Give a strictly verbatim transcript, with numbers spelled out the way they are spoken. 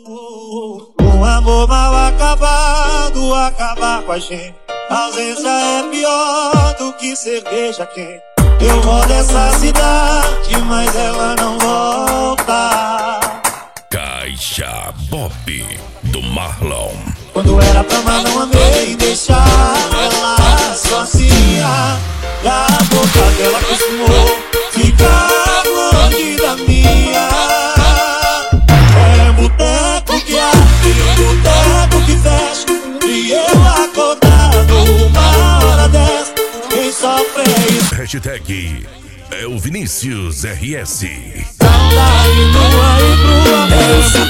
Um amor mal acabado acabar com a gente. A ausência é pior do que cerveja quente. Eu vou dessa cidade, mas ela não volta. Caixa Bob do Marlon. Quando era pra amar não amei, deixar ela sozinha. E a boca dela acostumou ficar longe da minha. É boteco que abre, boteco que fecha. E eu acordado uma hora dessa. Quem sofre é isso. Hashtag é o Vinícius R S. Saudade nua e crua.